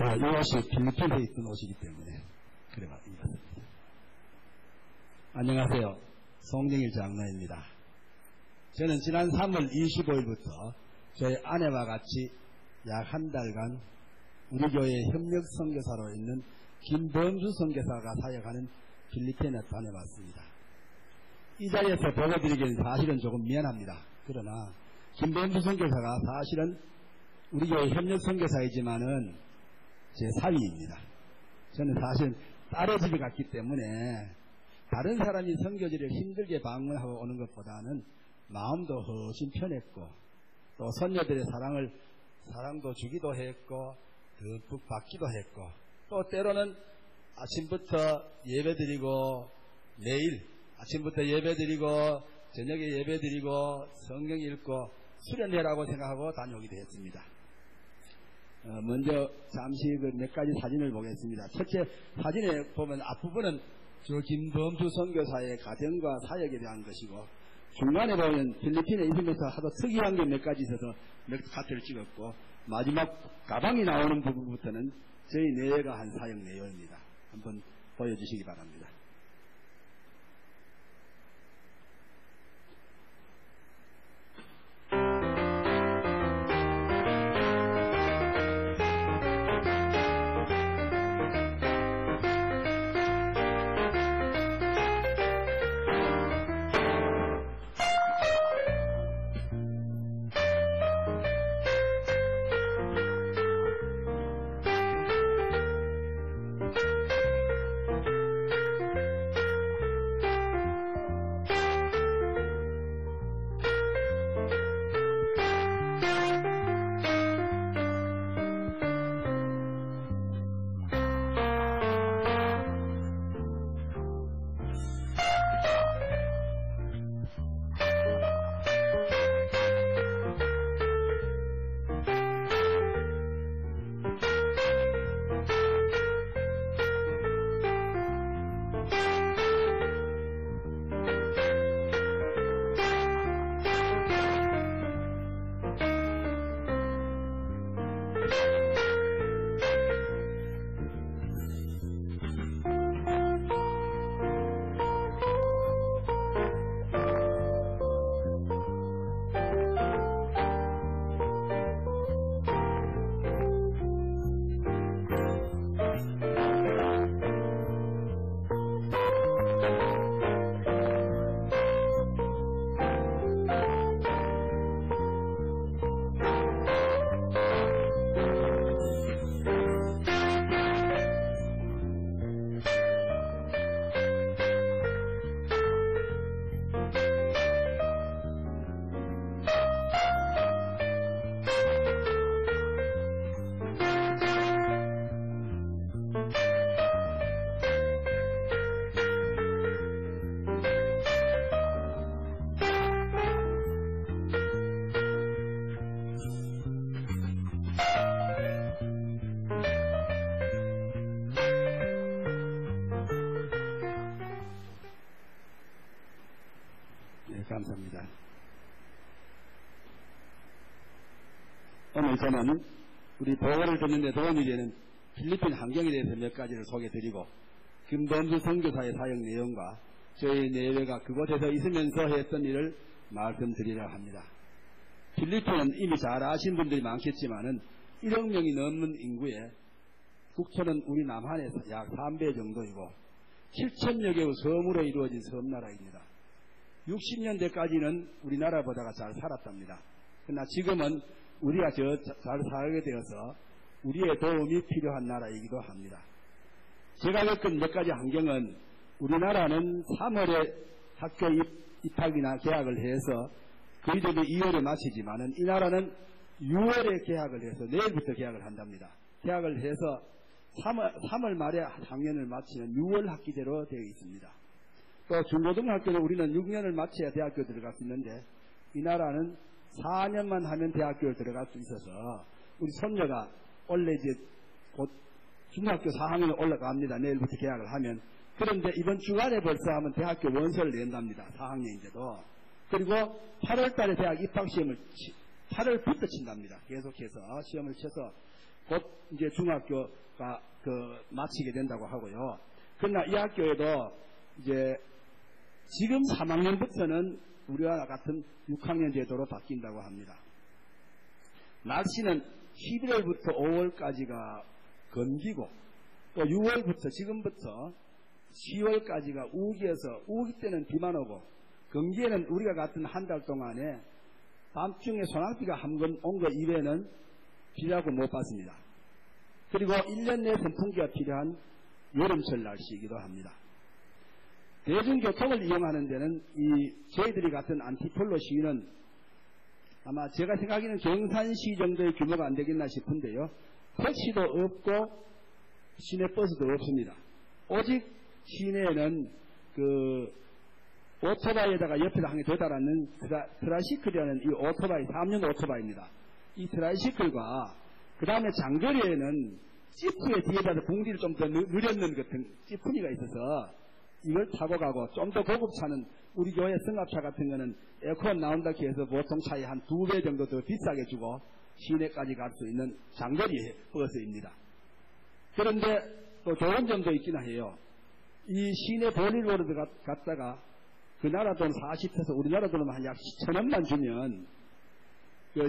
이 옷이 필리핀에 있던 옷이기 때문에 그래가 입었습니다. 안녕하세요. 송정일 장로입니다. 저는 지난 3월 25일부터 저희 아내와 같이 약 한 달간 우리 교회 협력 선교사로 있는 김범주 선교사가 사역하는 필리핀에 다녀왔습니다. 이 자리에서 보고드리기는 사실은 조금 미안합니다. 그러나 김범주 선교사가 사실은 우리 교회 협력 선교사이지만은 제 사위입니다. 저는 사실 딸의 집에 갔기 때문에 다른 사람이 선교지를 힘들게 방문하고 오는 것보다는 마음도 훨씬 편했고 또 선녀들의 사랑도 주기도 했고 듬뿍 받기도 했고 또 때로는 아침부터 예배드리고 매일 아침부터 예배드리고 저녁에 예배드리고 성경 읽고 수련회라고 생각하고 다녀오기도 했습니다. 먼저 잠시 몇 가지 사진을 보겠습니다. 첫째 사진에 보면 앞부분은 저 김범주 선교사의 가정과 사역에 대한 것이고 중간에 보면 필리핀에 있으면서 하도 특이한 게 몇 가지 있어서 몇 카트를 찍었고 마지막 가방이 나오는 부분부터는 저희 내외가 한 사역 내용입니다. 한번 보여주시기 바랍니다. 감사합니다. 오늘 저는 우리 보고를 듣는 데 도움이 되는 필리핀 환경에 대해서 몇 가지를 소개드리고 김범주 선교사의 사역 내용과 저희 내외가 그곳에서 있으면서 했던 일을 말씀드리려고 합니다. 필리핀은 이미 잘 아신 분들이 많겠지만은 1억 명이 넘는 인구에 국토는 우리 남한에서 약 3배 정도이고 7천여 개의 섬으로 이루어진 섬나라입니다. 60년대까지는 우리나라보다가 잘 살았답니다. 그러나 지금은 우리가 잘 살게 되어서 우리의 도움이 필요한 나라이기도 합니다. 제가 겪은 몇 가지 환경은 우리나라는 3월에 학교 입학이나 개학을 해서 거의대로 2월에 마치지만은 이 나라는 6월에 개학을 해서 내일부터 개학을 한답니다. 개학을 해서 3월 말에 학년을 마치는 6월 학기제로 되어 있습니다. 또 중고등학교는 우리는 6년을 마쳐야 대학교 들어갈 수 있는데 이 나라는 4년만 하면 대학교에 들어갈 수 있어서 우리 손녀가 원래 이제 곧 중학교 4학년에 올라갑니다. 내일부터 개학을 하면. 그런데 이번 주간에 벌써 하면 대학교 원서를 낸답니다. 4학년인데도. 그리고 8월 달에 대학 입학 시험을 8월부터 친답니다. 계속해서 시험을 쳐서 곧 이제 중학교가 마치게 된다고 하고요. 그러나 이 학교에도 이제 지금 3학년부터는 우리와 같은 6학년 제도로 바뀐다고 합니다. 날씨는 11월부터 5월까지가 건기고 또 6월부터 지금부터 10월까지가 우기여서 우기 때는 비만 오고 건기에는 우리가 같은 한 달 동안에 밤중에 소낙비가 한 번 온 것 이외에는 비라고 못 봤습니다. 그리고 1년 내 선풍기가 필요한 여름철 날씨이기도 합니다. 대중교통을 이용하는 데는 저희들이 같은 안티폴로 시위는 아마 제가 생각하기에는 경산시 정도의 규모가 안 되겠나 싶은데요. 택시도 없고 시내버스도 없습니다. 오직 시내에는 오토바이에다가 옆에다 한 개 더 달았는 트라이시클이라는 이 오토바이, 3륜 오토바이입니다. 이 트라이시클과 그 다음에 장거리에는 지프의 뒤에다 봉지를 좀 더 늘렸는 같은 지프니가 있어서 이걸 타고 가고 좀 더 고급차는 우리 교회 승합차 같은 거는 에어컨 나온다 해서 보통 차에 한 2배 정도 더 비싸게 주고 시내까지 갈 수 있는 장거리 버스입니다. 그런데 또 좋은 점도 있긴 해요. 이 시내 볼일로드 갔다가 그 나라 돈 40해서 우리나라 돈은 한 약 1,000원만 주면 그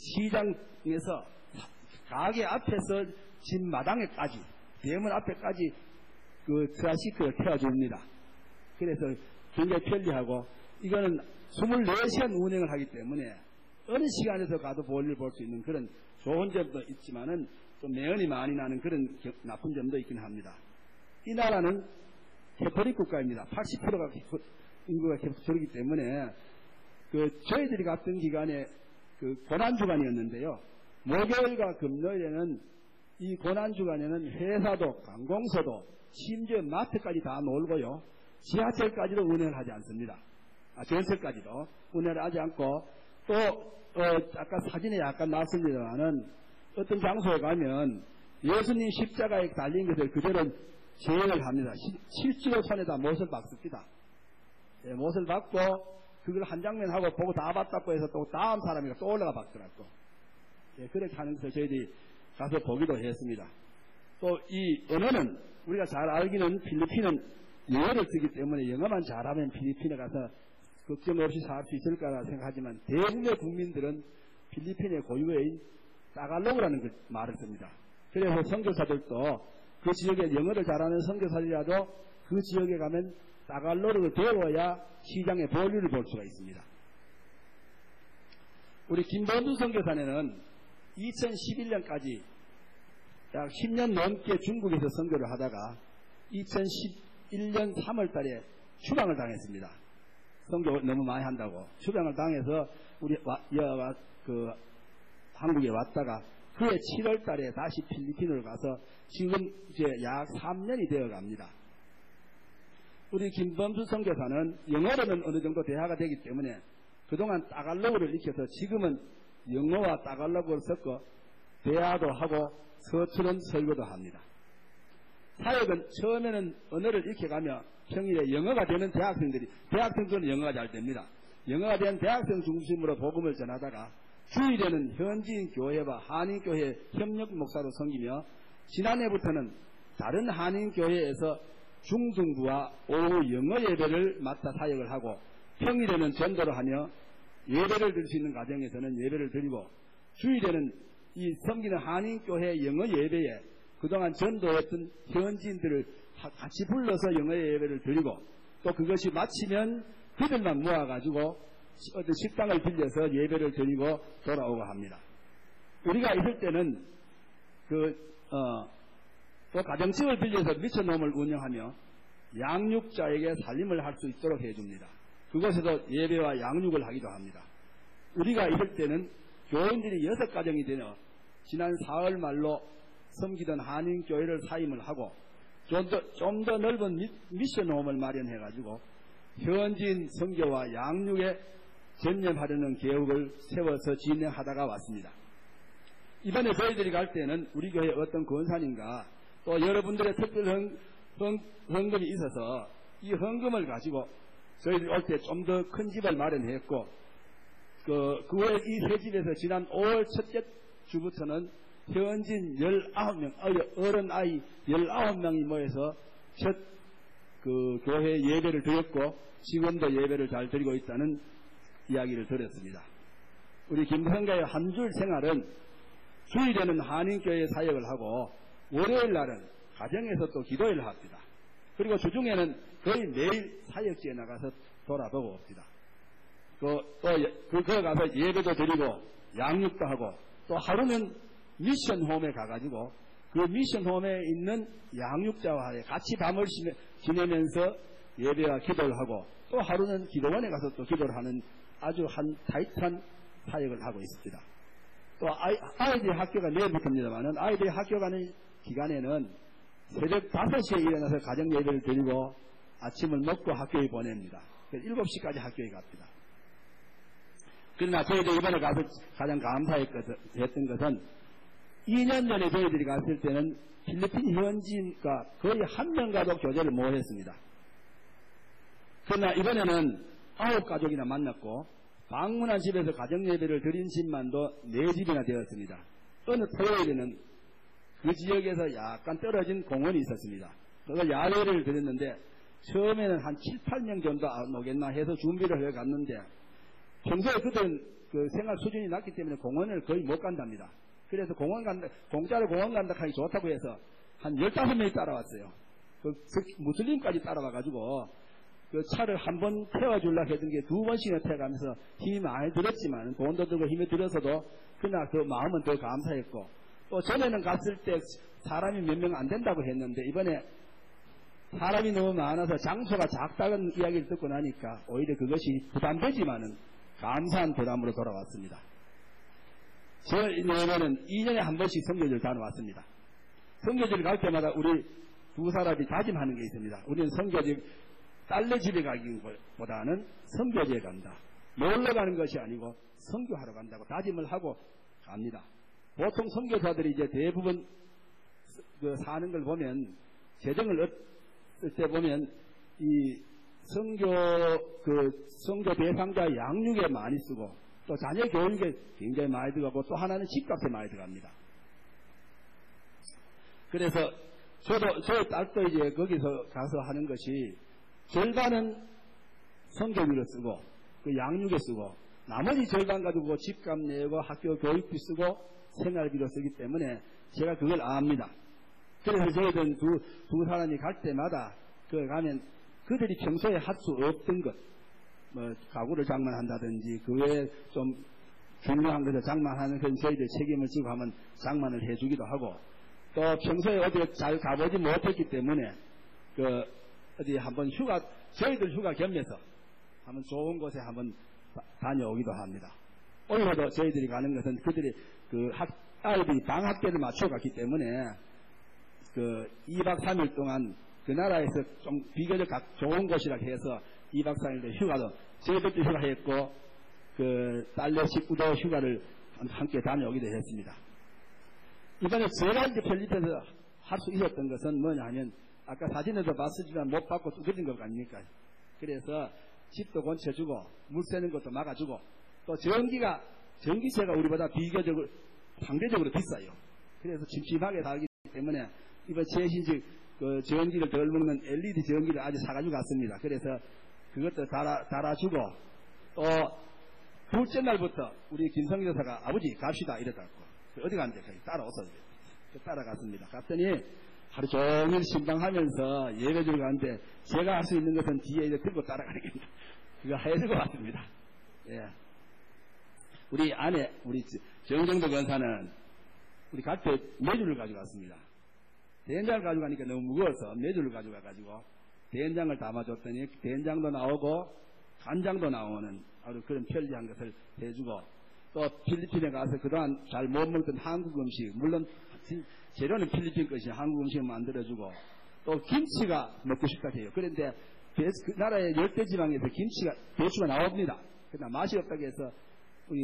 시장에서 가게 앞에서 집 마당에까지 대문 앞에까지 그 트라이시클을 태워줍니다. 그래서 굉장히 편리하고 이거는 24시간 운행을 하기 때문에 어느 시간에서 가도 볼일 볼 수 있는 그런 좋은 점도 있지만은 좀 매연이 많이 나는 그런 나쁜 점도 있긴 합니다. 이 나라는 캐토릭 국가입니다. 80%가 인구가 캐토릭이기 때문에 저희들이 갔던 기간에 고난주간이었는데요. 목요일과 금요일에는 이 고난주간에는 회사도 관공서도 심지어 마트까지 다 놀고요. 지하철까지도 운행을 하지 않습니다. 전철까지도 운행을 하지 않고 또 아까 사진에 약간 나왔습니다만은 어떤 장소에 가면 예수님 십자가에 달린 것을 그대로 재현을 합니다. 실제로 손에다 못을 박습니다. 예, 못을 박고 그걸 한 장면 하고 보고 다 봤다고 해서 또 다음 사람이 또 올라가 박더라고. 예, 그렇게 하는 것을 저희들이 가서 보기도 했습니다. 또 이 언어는 우리가 잘 알기는 필리핀은 영어를 쓰기 때문에 영어만 잘하면 필리핀에 가서 걱정 없이 살 수 있을 거라 생각하지만 대부분의 국민들은 필리핀의 고유어인 따갈로그라는 말을 씁니다. 그래서 선교사들도 그 지역에 영어를 잘하는 선교사들이라도 그 지역에 가면 따갈로그를 배워야 시장의 볼일을 볼 수가 있습니다. 우리 김범주 선교사는 2011년까지 약 10년 넘게 중국에서 선교를 하다가 2011년 3월 달에 추방을 당했습니다. 선교 너무 많이 한다고 추방을 당해서 우리 한국에 왔다가 그해 7월 달에 다시 필리핀으로 가서 지금 이제 약 3년이 되어 갑니다. 우리 김범수 선교사는 영어로는 어느 정도 대화가 되기 때문에 그동안 따갈로그를 익혀서 지금은 영어와 따갈로그를 섞어 대화도 하고 서투른 설교도 합니다. 사역은 처음에는 언어를 익혀가며 평일에 영어가 되는 대학생들은 영어가 잘 됩니다. 영어가 된 대학생 중심으로 복음을 전하다가 주일에는 현지인 교회와 한인교회 협력 목사로 섬기며 지난해부터는 다른 한인교회에서 중등부와 오후 영어 예배를 맡아 사역을 하고 평일에는 전도를 하며 예배를 드릴 수 있는 가정에서는 예배를 드리고 주일에는 이 섬기는 한인교회 영어 예배에 그동안 전도했던 현지인들을 같이 불러서 영어 예배를 드리고 또 그것이 마치면 그들만 모아가지고 어떤 식당을 빌려서 예배를 드리고 돌아오고 합니다. 우리가 있을 때는 또 가정집을 빌려서 미천홈을 운영하며 양육자에게 살림을 할 수 있도록 해줍니다. 그곳에서 예배와 양육을 하기도 합니다. 우리가 있을 때는 교인들이 6가정이 되어 지난 4월 말로 섬기던 한인교회를 사임을 하고 좀 더 넓은 미션홈을 마련해가지고 현지인 선교와 양육에 전념하려는 계획을 세워서 진행하다가 왔습니다. 이번에 저희들이 갈 때는 우리 교회 어떤 권사님과 또 여러분들의 특별 헌금이 있어서 이 헌금을 가지고 저희들이 올 때 좀 더 큰 집을 마련했고 그 후에 이 새 집에서 지난 5월 첫째 주부터는 현진 19명, 어른 아이 19명이 모여서 첫 교회 예배를 드렸고, 지금도 예배를 잘 드리고 있다는 이야기를 들었습니다. 우리 김성가의 한 줄 생활은 주일에는 한인교회 사역을 하고, 월요일 날은 가정에서 또 기도회를 합니다. 그리고 주중에는 거의 매일 사역지에 나가서 돌아보고 옵니다. 거기 가서 예배도 드리고, 양육도 하고, 또 하루는 미션홈에 가가지고, 그 미션홈에 있는 양육자와 같이 밤을 지내면서 예배와 기도를 하고, 또 하루는 기도원에 가서 또 기도를 하는 아주 한 타이트한 사역을 하고 있습니다. 또 아이들이 학교가 내일부터입니다만은, 아이들이 학교 가는 기간에는 새벽 5시에 일어나서 가정 예배를 드리고 아침을 먹고 학교에 보냅니다. 7시까지 학교에 갑니다. 그러나 저희들 이번에 가서 가장 감사했던 것은 2년 전에 저희들이 갔을 때는 필리핀 현지인과 거의 한 명과도 교제를 못 했습니다. 그러나 이번에는 9가족이나 만났고, 방문한 집에서 가정예배를 드린 집만도 4집이나 되었습니다. 어느 토요일에는 그 지역에서 약간 떨어진 공원이 있었습니다. 그걸 야외를 드렸는데, 처음에는 한 7, 8명 정도 안 오겠나 해서 준비를 해 갔는데, 평소에 그들은 그 생활 수준이 낮기 때문에 공원을 거의 못 간답니다. 그래서 공짜로 공원 간다 하기 좋다고 해서 한 15명이 따라왔어요. 무슬림까지 따라와가지고, 그 차를 한 번 태워주려고 했던 게 2번씩이나 태워가면서 힘이 많이 들었지만, 돈도 들고 힘이 들어서도 그러나 그 마음은 더 감사했고, 또 전에는 갔을 때 사람이 몇 명 안 된다고 했는데, 이번에 사람이 너무 많아서 장소가 작다는 이야기를 듣고 나니까 오히려 그것이 부담되지만은 감사한 부담으로 돌아왔습니다. 저희는 2년에 한 번씩 선교지를 다녀왔습니다. 선교지를 갈 때마다 우리 두 사람이 다짐하는 게 있습니다. 우리는 선교지 딸내 집에 가기보다는 선교지에 간다. 놀러 가는 것이 아니고 선교하러 간다고 다짐을 하고 갑니다. 보통 선교사들이 이제 대부분 사는 걸 보면, 재정을 얻을 때 보면 이 선교 대상자 양육에 많이 쓰고, 또 자녀 교육에 굉장히 많이 들어가고, 또 하나는 집값에 많이 들어갑니다. 그래서 저희 딸도 이제 거기서 가서 하는 것이 절반은 선교비로 쓰고, 그 양육에 쓰고, 나머지 절반 가지고 집값 내고 학교 교육비 쓰고 생활비로 쓰기 때문에 제가 그걸 압니다. 그래서 저희들은 두 사람이 갈 때마다 가면 그들이 평소에 할 수 없던 것, 가구를 장만한다든지 그 외에 좀 중요한 것을 장만하는 건 저희들 책임을 지고 하면 장만을 해주기도 하고, 또 평소에 어디 잘 가보지 못했기 때문에 어디 한번 저희들 휴가 겸해서 한번 좋은 곳에 한번 다녀오기도 합니다. 오늘도 저희들이 가는 것은 그들이 아이들이 방학 때를 맞춰 갔기 때문에 2박 3일 동안 그 나라에서 좀 비교적 좋은 곳이라 해서 2박 3일 휴가도 저희들도 휴가했고, 딸내 식구도 휴가를 함께 다녀오기도 했습니다. 이번에 제가 이제 필리핀에서 할 수 있었던 것은 뭐냐 하면, 아까 사진에도 봤으지만 못 받고 두드린 것 아닙니까? 그래서 집도 건쳐주고, 물 새는 것도 막아주고, 또 전기세가 우리보다 비교적으로, 상대적으로 비싸요. 그래서 침침하게 살기 때문에 이번 최신식 전기를 덜 먹는 LED 전기를 아주 사가지고 갔습니다. 그래서 그것도 달아주고, 또 둘째 날부터 우리 김성기 여사가 아버지 갑시다 이러더라고. 어디 갔는데 따라오서 따라갔습니다. 갔더니 하루 종일 신방하면서 예배를 가는데, 제가 할 수 있는 것은 뒤에 이제 들고 따라가는 겁니다. 그거 해주고 왔습니다. 예. 우리 아내, 우리 정정도 권사는 우리 갈 때 메주를 가져갔습니다. 된장을 가져가니까 너무 무거워서 메주를 가져가가지고 된장을 담아줬더니 된장도 나오고 간장도 나오는 아주 그런 편리한 것을 해주고, 또 필리핀에 가서 그동안 잘 못 먹던 한국 음식, 물론 재료는 필리핀 것이 한국 음식을 만들어주고, 또 김치가 먹고 싶다 해요. 그런데 그 나라의 열대지방에서 배추가 나옵니다. 그러나 맛이 없다고 해서 우리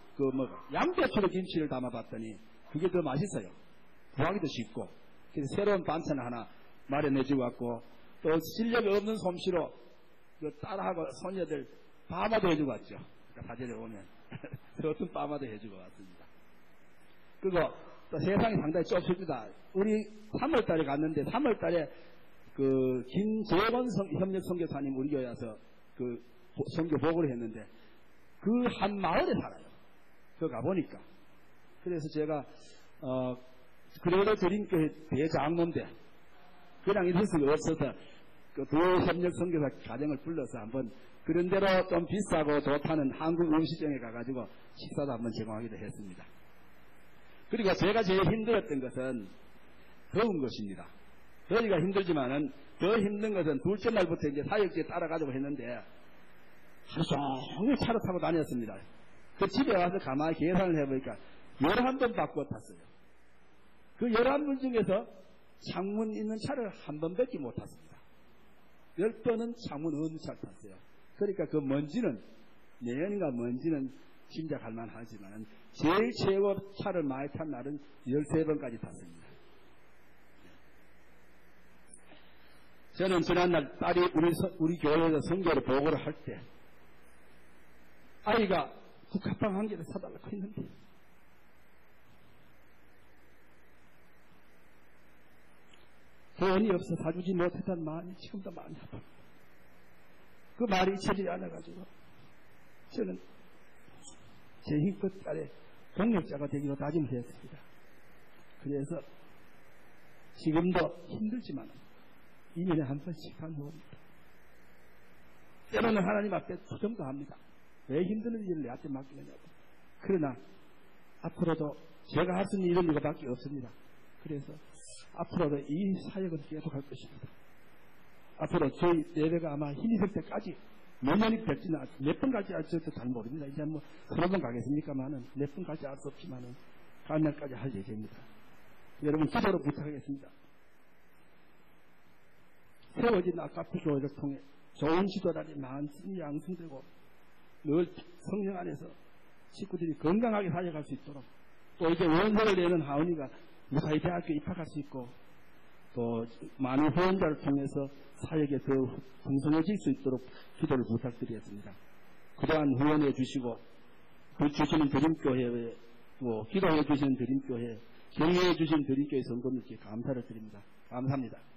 양배추로 김치를 담아봤더니 그게 더 맛있어요. 구하기도 쉽고. 그래서 새로운 반찬을 하나 마련해주고 왔고, 또 실력이 없는 솜씨로 딸하고 손녀들 파마도 해주고 왔죠. 그러니까 사진에 오면 어떤 파마도 해주고 왔습니다. 그리고 또 세상이 상당히 좁습니다. 우리 3월 달에 갔는데 3월 달에 그 김재원 협력 선교사님 우리 교회 와서 그 선교 보고를 했는데 그 한 마을에 살아요. 그 가보니까. 그래서 제가 그래도 드림교회 대장로인데 그냥 이럴 수가 없어서 그 협력 선교사 가정을 불러서 한번 그런 대로 좀 비싸고 좋다는 한국 음식점에 가가지고 식사도 한번 제공하기도 했습니다. 그리고 제가 제일 힘들었던 것은 더운 것입니다. 더위가 힘들지만은 더 힘든 것은 둘째 날부터 이제 사역지에 따라가지고 했는데 하루 종일 차를 타고 다녔습니다. 그 집에 와서 가만히 계산을 해보니까 11번 바꾸어 탔어요. 그 11번 중에서 창문 있는 차를 한 번밖에 못 탔습니다. 10번은 창문 없는 차를 탔어요. 그러니까 그 먼지는 내연인가 먼지는 짐작할 만하지만 제일 최고 차를 많이 탄 날은 13번까지 탔습니다. 저는 지난날 딸이 우리 교회에서 선교를 보고를 할 때 아이가 국화빵 한 개를 사달라고 했는데 돈이 없어 사주지 못했다는 마음이 지금도 많이 아픕니다. 그 말이 잊혀지지 않아가지고 저는 제 힘껏 아래 동력자가 되기로 다짐을 했습니다. 그래서 지금도 힘들지만 2년에 한 번씩 간호합니다. 때로는 하나님 앞에 투정도 합니다. 왜 힘든 일을 내한테 맡기느냐고. 그러나 앞으로도 제가 할 수 있는 일은 이거밖에 없습니다. 그래서 앞으로도 이 사역은 계속할 것입니다. 앞으로 저희 예배가 아마 힘이 될 때까지 몇 년이 될지는 몇 번 갈지 알 수 없어도 잘 모릅니다. 이제 뭐 서너 번 가겠습니까만은 몇 번 갈지 알 수 없지만은 가는 날까지 할 예정입니다. 여러분 기도로 부탁하겠습니다. 세워진 아까푸 교회를 통해 좋은 지도자들이 많이 양성되고 늘 성령 안에서 식구들이 건강하게 사역할 수 있도록 또 이제 원서를 내는 하은이가 무사히 대학교에 입학할 수 있고 또 많은 후원자를 통해서 사역에 더 풍성해질 수 있도록 기도를 부탁드리겠습니다. 그동안 후원해 주시고 주시는 드림교회에 또 기도해 주시는 드림교회 격려해 주시는 드림교회 성도님께 감사를 드립니다. 감사합니다.